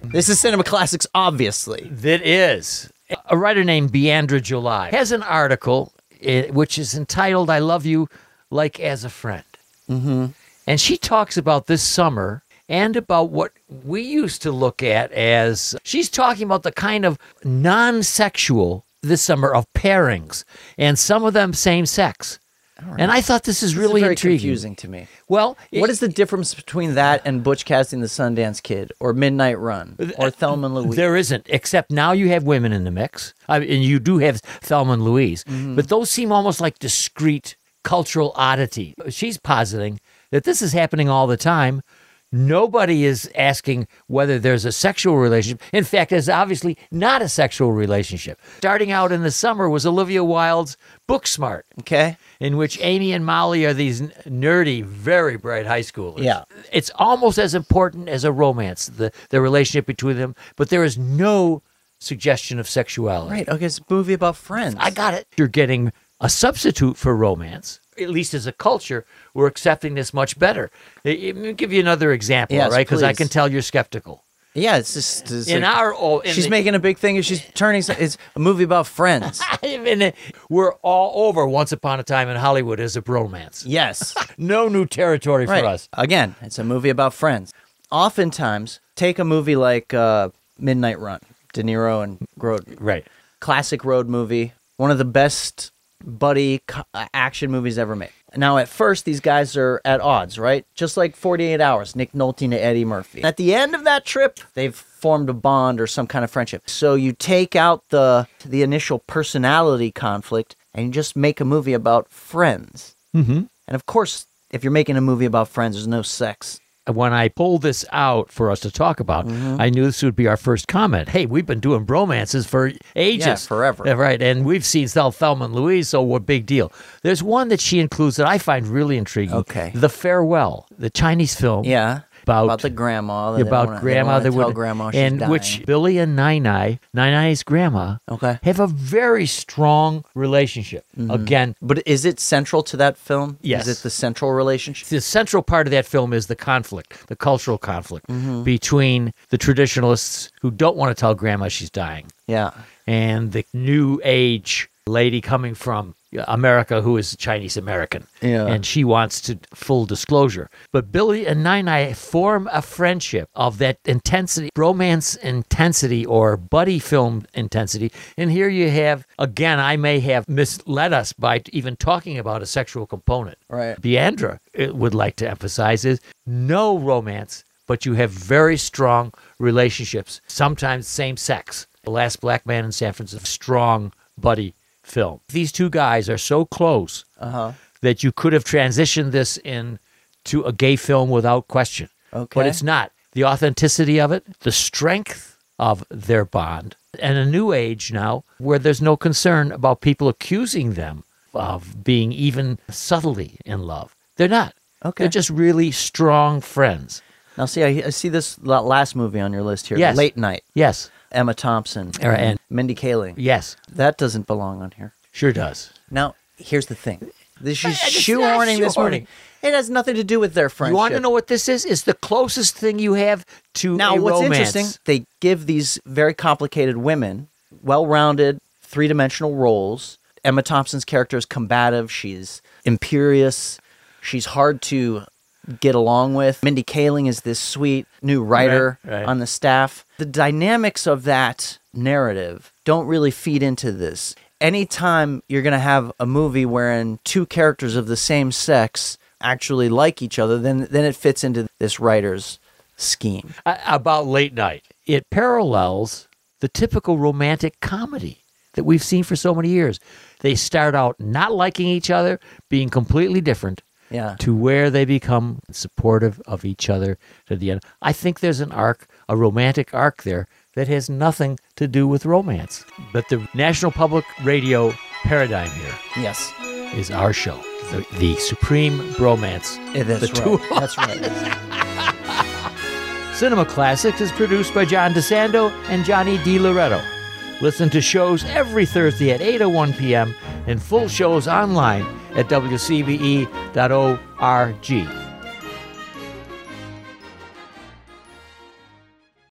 This is Cinema Classics, obviously. That is. A writer named Beandra July has an article which is entitled, I Love You Like as a Friend. Mm-hmm. And she talks about this summer and about what we used to look at as, she's talking about the kind of non-sexual this summer of pairings, and some of them same-sex. Right. And I thought this is really very intriguing. Confusing to me. Well, what is the difference between that and Butch Cassidy and the Sundance Kid, or Midnight Run, or Thelma and Louise? There isn't, except now you have women in the mix, and you do have Thelma and Louise, but those seem almost like discrete cultural oddity. She's positing that this is happening all the time. Nobody is asking whether there's a sexual relationship. In fact, there's obviously not a sexual relationship. Starting out in the summer was Olivia Wilde's Booksmart. Okay. In which Amy and Molly are these nerdy, very bright high schoolers. Yeah. It's almost as important as a romance, the relationship between them, but there is no suggestion of sexuality. Right. Okay, it's a movie about friends. I got it. You're getting a substitute for romance. At least as a culture, we're accepting this much better. Let me give you another example, yes, right? Because I please. can tell you're skeptical. Yeah, it's just... She's making a big thing. She's turning... It's a movie about friends. We're all over Once Upon a Time in Hollywood as a bromance. Yes. No new territory for us. Again, it's a movie about friends. Oftentimes, take a movie like Midnight Run, De Niro and Grodin. Right. Classic road movie. One of the best buddy action movies ever made. Now, at first, these guys are at odds, right? Just like 48 Hours, Nick Nolte and Eddie Murphy. At the end of that trip, they've formed a bond or some kind of friendship. So you take out the initial personality conflict and you just make a movie about friends. Mm-hmm. And of course, if you're making a movie about friends, there's no sex. When I pulled this out for us to talk about, I knew this would be our first comment. Hey, we've been doing bromances for ages. Yeah, forever. Right, and we've seen Thelma and Louise, so what big deal. There's one that she includes that I find really intriguing. Okay. The Farewell, the Chinese film. Yeah. About the grandma. Grandma that would grandma she's and dying. which Billy and Nai's grandma, have a very strong relationship. Again, but is it central to that film? Yes. Is it the central relationship? the central part of that film is the conflict, the cultural conflict between the traditionalists who don't want to tell grandma she's dying, Yeah. and the new age lady coming from America who is Chinese American. Yeah. And she wants to full disclosure. But Billy and Nai form a friendship of that intensity, romance intensity or buddy film intensity. And here you have, again, I may have misled us by even talking about a sexual component. Right. Beandra would like to emphasize is no romance, but you have very strong relationships, sometimes same sex. The Last Black Man in San Francisco, strong buddy film. These two guys are so close that you could have transitioned this into a gay film without question. Okay. But it's not. The authenticity of it, the strength of their bond, and a new age now where there's no concern about people accusing them of being even subtly in love. They're not. Okay. They're just really strong friends. Now, see, I see this last movie on your list here. Yes. Late Night. Yes. Emma Thompson And Mindy Kaling. Yes. That doesn't belong on here. Sure does. Now, here's the thing. This is It's shoehorning not this shoehorning. movie. It has nothing to do with their friendship. You want to know what this is? It's the closest thing you have to Now, a what's romance. interesting, they give these very complicated women well-rounded, three-dimensional roles. Emma Thompson's character is combative. She's imperious. She's hard to get along with. Mindy Kaling is this sweet new writer Right. on the staff. The dynamics of that narrative don't really feed into this. Anytime you're going to have a movie wherein two characters of the same sex actually like each other, then it fits into this writer's scheme. About Late Night, it parallels the typical romantic comedy that we've seen for so many years. They start out not liking each other, being completely different, Yeah. to where they become supportive of each other to the end. I think there's an arc, a romantic arc there, that has nothing to do with romance. But the National Public Radio paradigm here Yes. is our show, the supreme bromance. Yeah, that's The right. two- That's right. Cinema Classics is produced by John DeSando and Johnny DiLoretto. Listen to shows every Thursday at 8:01 p.m. and full shows online at wcbe.org.